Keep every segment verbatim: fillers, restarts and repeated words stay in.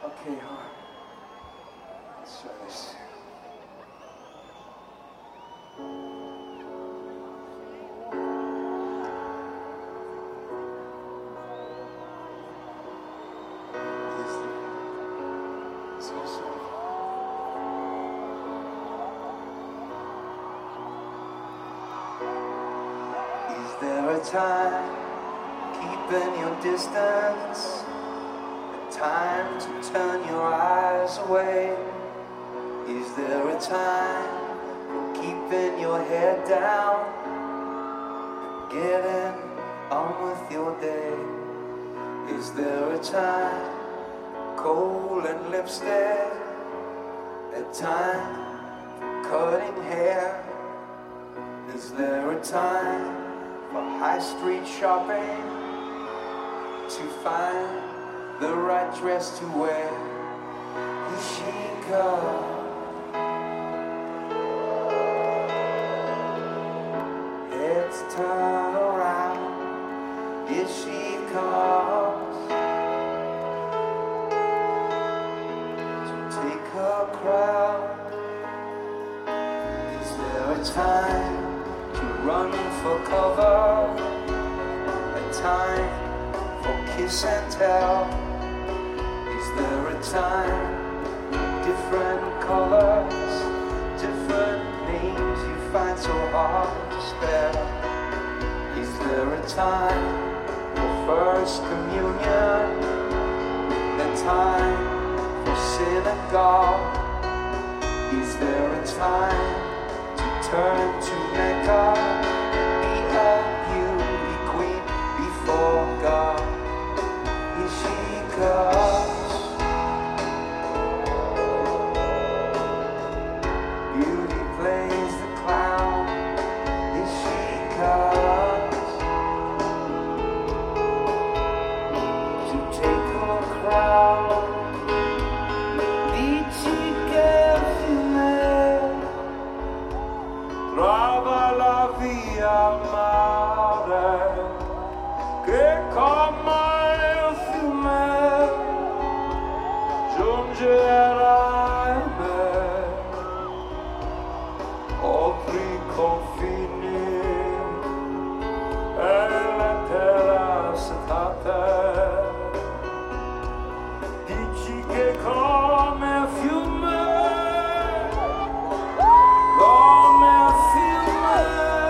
Okay, hon. Let's try this. Is there a time keeping your distance? A time to turn your eyes away? Is there a time keeping your head down and getting on with your day? Is there a time coal and lipstick? A time for cutting hair? Is there a time for high street shopping to find the right dress to wear? Is she come? Heads turn around. Is she comes to take her crown? Is there a time to run for cover? A time for kiss and tell? Is there a time? Different colors, different names you find so hard to spell. Is there a time for first communion? A time for synagogue? Is there a time to turn to Mecca and be a beauty queen before God? Is she comes? Beauty plays the clown. Is she comes to take her crown? Dici che fiume trova la via al mare, che come il fiume giungerà in me, oltre i confini e le terre setate. Dici che come il fiume, come il fiume,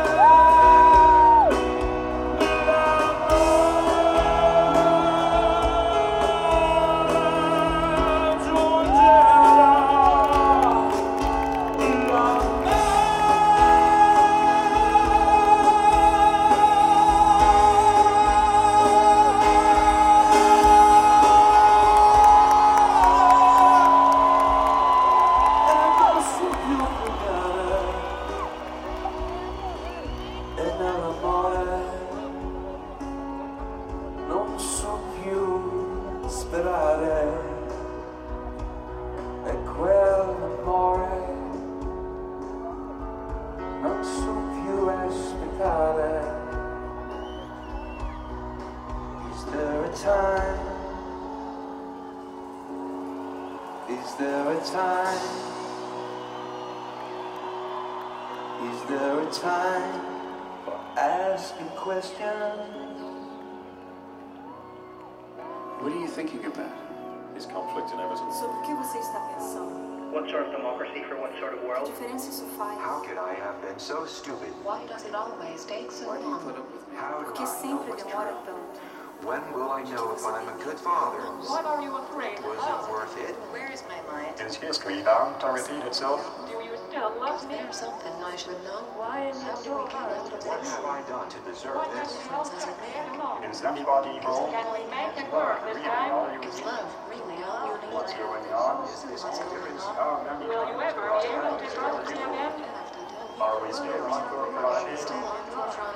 non so più sperare, e quell'amore non so più aspettare. Is there a time? Is there a time? Is there a time for asking questions? What are you thinking about? His conflict in Everton. Sobre o que você está pensando? What sort of democracy for what sort of Que world? diferença isso faz? How could I have been so stupid? Why does it always take so Why do you long? put up with me? How do Porque I know sempre what's demora true? tanto. When will I know if I'm a good father? What are you afraid Was of? it worth it? Where is my mind? Is history bound to repeat itself? Do you still love Is me? there something I should know? Why is How it do so we get hard out to of What this? have I done to deserve What this? does it help to get along? Is everybody home? Can we make it work this time?